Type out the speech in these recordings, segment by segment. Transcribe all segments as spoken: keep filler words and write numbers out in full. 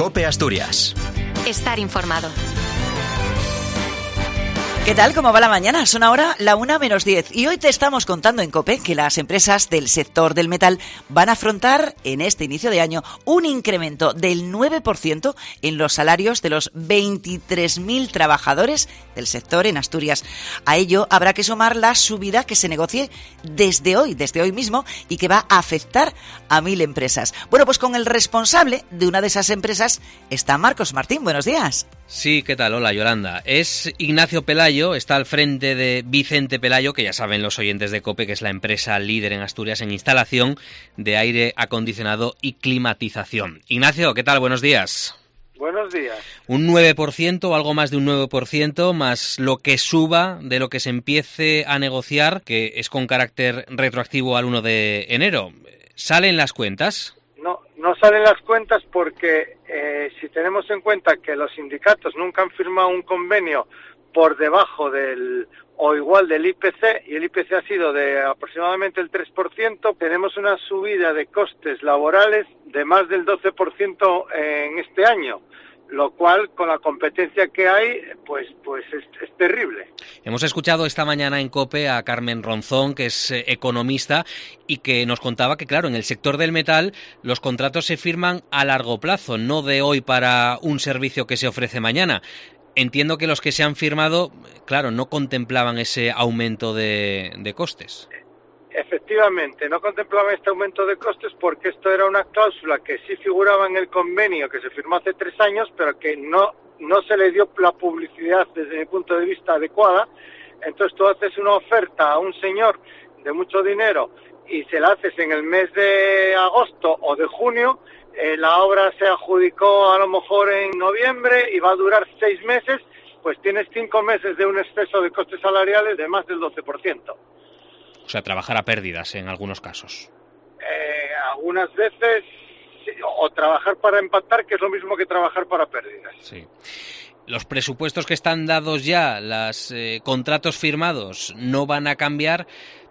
COPE Asturias. Estar informado. ¿Qué tal? ¿Cómo va la mañana? Son ahora la una menos diez y hoy te estamos contando en COPE que las empresas del sector del metal van a afrontar en este inicio de año un incremento del nueve por ciento en los salarios de los veintitrés mil trabajadores del sector en Asturias. A ello habrá que sumar la subida que se negocie desde hoy, desde hoy mismo, y que va a afectar a mil empresas. Bueno, pues con el responsable de una de esas empresas está Marcos Martín. Buenos días. Sí, ¿qué tal? Hola, Yolanda. Es Ignacio Pelayo, está al frente de Vicente Pelayo, que ya saben los oyentes de COPE que es la empresa líder en Asturias en instalación de aire acondicionado y climatización. Ignacio, ¿qué tal? Buenos días. Buenos días. Un nueve por ciento o algo más de un nueve por ciento más lo que suba de lo que se empiece a negociar, que es con carácter retroactivo al uno de enero. ¿Salen las cuentas? No, no salen las cuentas porque eh, si tenemos en cuenta que los sindicatos nunca han firmado un convenio por debajo del o igual del I P C, y el I P C ha sido de aproximadamente el tres por ciento, tenemos una subida de costes laborales de más del doce por ciento en este año, lo cual con la competencia que hay pues pues es, es terrible. Hemos escuchado esta mañana en COPE a Carmen Ronzón, que es eh, economista, y que nos contaba que, claro, en el sector del metal los contratos se firman a largo plazo, no de hoy para un servicio que se ofrece mañana. Entiendo que los que se han firmado, claro, no contemplaban ese aumento de, de costes. Efectivamente, no contemplaban este aumento de costes porque esto era una cláusula que sí figuraba en el convenio que se firmó hace tres años, pero que no, no se le dio la publicidad desde mi punto de vista adecuada. Entonces tú haces una oferta a un señor de mucho dinero y se la haces en el mes de agosto o de junio, eh, la obra se adjudicó a lo mejor en noviembre y va a durar seis meses, pues tienes cinco meses de un exceso de costes salariales de más del doce por ciento. O sea, trabajar a pérdidas en algunos casos. Eh, algunas veces, sí, o trabajar para empatar, que es lo mismo que trabajar para pérdidas. Sí. Los presupuestos que están dados ya, los eh, contratos firmados, no van a cambiar,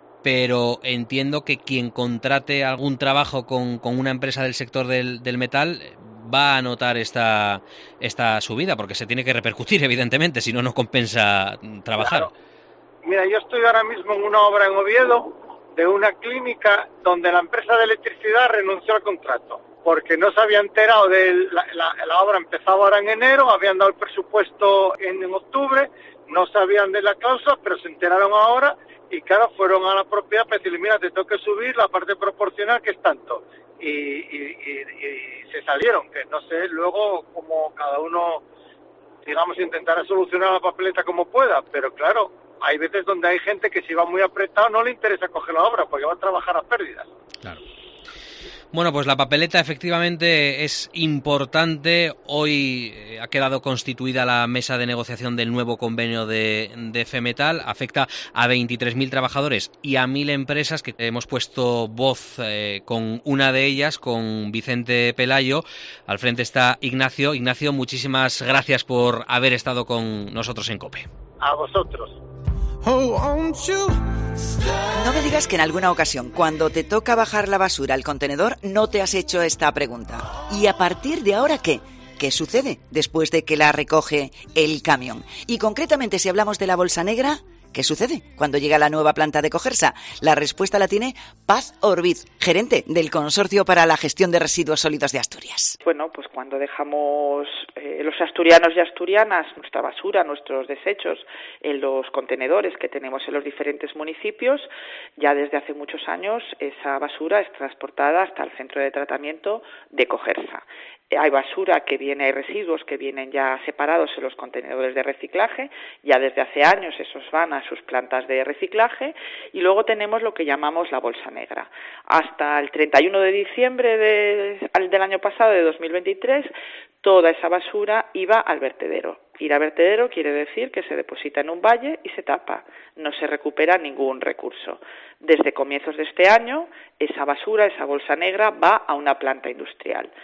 pero entiendo que quien contrate algún trabajo con, con una empresa del sector del, del metal va a notar esta, esta subida, porque se tiene que repercutir, evidentemente, si no, no compensa trabajar. Claro. Mira, yo estoy ahora mismo en una obra en Oviedo de una clínica donde la empresa de electricidad renunció al contrato porque no se había enterado de la, la, la obra empezaba ahora en enero, habían dado el presupuesto en, en octubre, no sabían de la cláusula, pero se enteraron ahora y claro, fueron a la propiedad para decirle, mira, te tengo que subir la parte proporcional que es tanto. Y, y, y, y se salieron, que no sé luego cómo cada uno, digamos, intentará solucionar la papeleta como pueda, pero claro, hay veces donde hay gente que si va muy apretado no le interesa coger la obra porque va a trabajar a pérdidas. Claro. Bueno, pues la papeleta efectivamente es importante. Hoy ha quedado constituida la mesa de negociación del nuevo convenio de, de FEMetal. Afecta a veintitrés mil trabajadores y a mil empresas, que hemos puesto voz eh, con una de ellas, con Vicente Pelayo. Al frente está Ignacio. Ignacio, muchísimas gracias por haber estado con nosotros en COPE. A vosotros. No me digas que en alguna ocasión, cuando te toca bajar la basura al contenedor, no te has hecho esta pregunta. ¿Y a partir de ahora qué? ¿Qué sucede después de que la recoge el camión? Y concretamente, si hablamos de la bolsa negra, ¿qué sucede cuando llega la nueva planta de Cogersa? La respuesta la tiene Paz Orbiz, gerente del Consorcio para la Gestión de Residuos Sólidos de Asturias. Bueno, pues cuando dejamos eh, los asturianos y asturianas nuestra basura, nuestros desechos en los contenedores que tenemos en los diferentes municipios, ya desde hace muchos años esa basura es transportada hasta el centro de tratamiento de Cogersa. Hay basura que viene, hay residuos que vienen ya separados en los contenedores de reciclaje, ya desde hace años esos van a sus plantas de reciclaje, y luego tenemos lo que llamamos la bolsa negra. Hasta el treinta y uno de diciembre de, del año pasado, de dos mil veintitrés, toda esa basura iba al vertedero. Ir al vertedero quiere decir que se deposita en un valle y se tapa, no se recupera ningún recurso. Desde comienzos de este año, esa basura, esa bolsa negra, va a una planta industrial.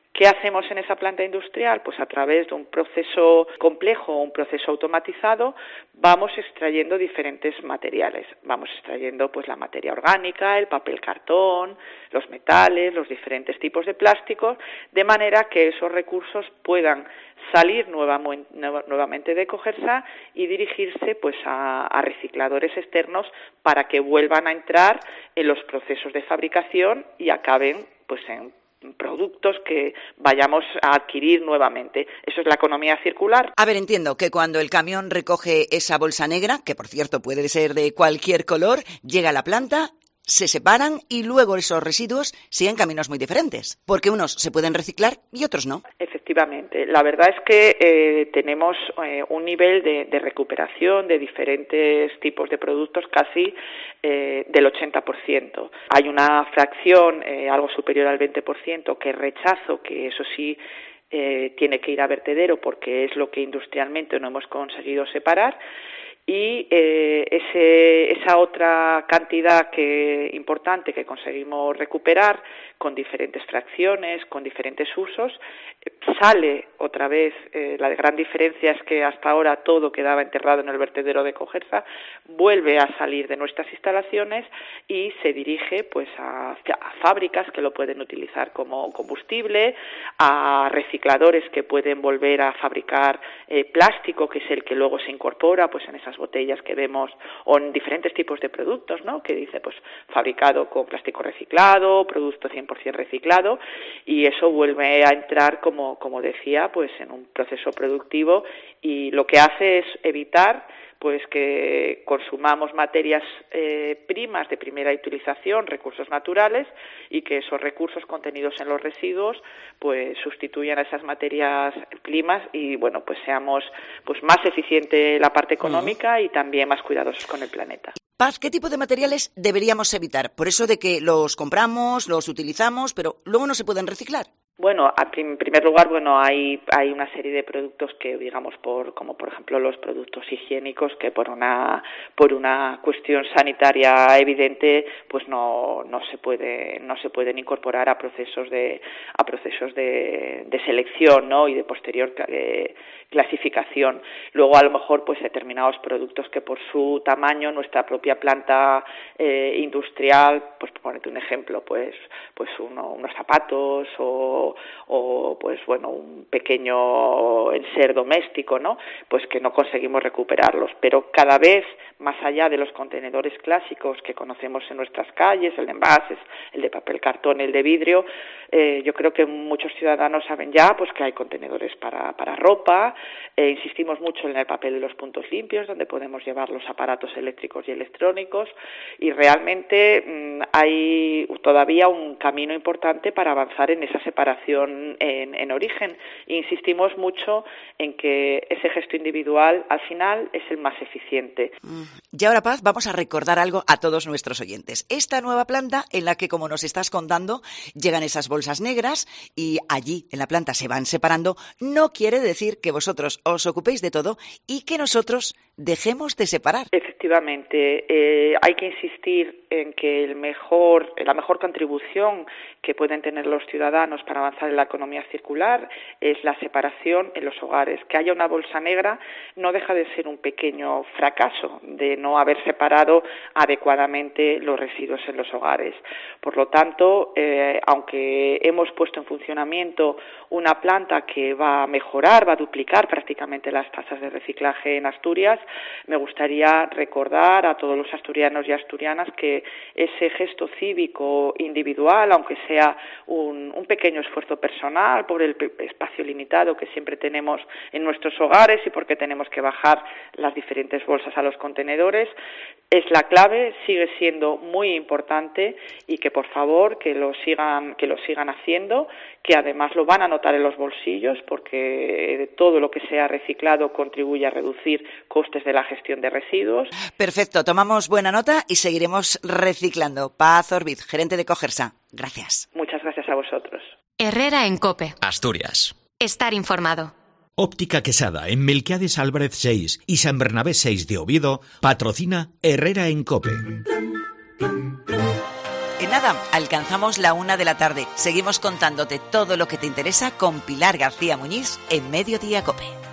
¿Qué hacemos en esa planta industrial? Pues a través de un proceso complejo, un proceso automatizado, vamos extrayendo diferentes materiales. Vamos extrayendo pues la materia orgánica, el papel cartón, los metales, los diferentes tipos de plásticos, de manera que esos recursos puedan salir nuevamente de Cogersa y dirigirse pues a, a recicladores externos para que vuelvan a entrar en los procesos de fabricación y acaben pues en productos que vayamos a adquirir nuevamente. Eso es la economía circular. A ver, entiendo que cuando el camión recoge esa bolsa negra, que por cierto puede ser de cualquier color, llega a la planta, se separan y luego esos residuos siguen caminos muy diferentes, porque unos se pueden reciclar y otros no. Efectivamente. La verdad es que eh, tenemos eh, un nivel de, de recuperación de diferentes tipos de productos casi eh, del ochenta por ciento. Hay una fracción eh, algo superior al veinte por ciento que rechazo, que eso sí eh, tiene que ir a vertedero porque es lo que industrialmente no hemos conseguido separar. Y eh, ese, esa otra cantidad que importante que conseguimos recuperar con diferentes fracciones, con diferentes usos, sale otra vez. Eh, la gran diferencia es que hasta ahora todo quedaba enterrado en el vertedero de Cogersa, vuelve a salir de nuestras instalaciones y se dirige pues a, a fábricas que lo pueden utilizar como combustible, a recicladores que pueden volver a fabricar eh, plástico, que es el que luego se incorpora pues en esas botellas que vemos, o en diferentes tipos de productos, ¿no? Que dice pues fabricado con plástico reciclado, producto cien por ciento reciclado, y eso vuelve a entrar como como decía pues en un proceso productivo, y lo que hace es evitar pues que consumamos materias eh, primas de primera utilización, recursos naturales, y que esos recursos contenidos en los residuos pues sustituyan a esas materias primas y bueno pues seamos pues más eficiente la parte económica y también más cuidadosos con el planeta. Paz, ¿qué tipo de materiales deberíamos evitar? Por eso de que los compramos, los utilizamos, pero luego no se pueden reciclar. Bueno, en primer lugar, bueno, hay hay una serie de productos que, digamos, por como por ejemplo los productos higiénicos, que por una por una cuestión sanitaria evidente, pues no no se puede no se pueden incorporar a procesos de a procesos de, de selección, ¿no? Y de posterior eh, clasificación. Luego, a lo mejor, pues determinados productos que por su tamaño, nuestra propia planta eh, industrial, pues por ponerte un ejemplo, pues pues uno, unos zapatos o o pues bueno un pequeño enser doméstico, ¿no? Pues que no conseguimos recuperarlos, pero cada vez más allá de los contenedores clásicos que conocemos en nuestras calles, el de envases, el de papel cartón, el de vidrio, eh, yo creo que muchos ciudadanos saben ya pues que hay contenedores para para ropa. Eh, insistimos mucho en el papel de los puntos limpios, donde podemos llevar los aparatos eléctricos y electrónicos, y realmente mmm, hay todavía un camino importante para avanzar en esa separación En, en origen. Insistimos mucho en que ese gesto individual al final es el más eficiente. Y ahora, Paz, vamos a recordar algo a todos nuestros oyentes. Esta nueva planta en la que, como nos estás contando, llegan esas bolsas negras y allí en la planta se van separando, no quiere decir que vosotros os ocupéis de todo y que nosotros dejemos de separar. Efectivamente, eh, hay que insistir en que el mejor, la mejor contribución que pueden tener los ciudadanos para avanzar en la economía circular es la separación en los hogares. Que haya una bolsa negra no deja de ser un pequeño fracaso de no haber separado adecuadamente los residuos en los hogares. Por lo tanto, eh, aunque hemos puesto en funcionamiento una planta que va a mejorar, va a duplicar prácticamente las tasas de reciclaje en Asturias, me gustaría recordar a todos los asturianos y asturianas que ese gesto cívico individual, aunque sea un, un pequeño esfuerzo personal por el espacio limitado que siempre tenemos en nuestros hogares y porque tenemos que bajar las diferentes bolsas a los contenedores, es la clave, sigue siendo muy importante, y que por favor que lo sigan que lo sigan haciendo, que además lo van a notar en los bolsillos, porque todo lo que sea reciclado contribuye a reducir costes de la gestión de residuos. Perfecto, tomamos buena nota y seguiremos reciclando. Paz Orbiz, gerente de Cogersa. Gracias. Muchas gracias a vosotros. Herrera en COPE. Asturias. Estar informado. Óptica Quesada, en Melquiades Álvarez seis y San Bernabé seis de Oviedo, patrocina Herrera en COPE. En nada, alcanzamos la una de la tarde. Seguimos contándote todo lo que te interesa con Pilar García Muñiz en Mediodía COPE.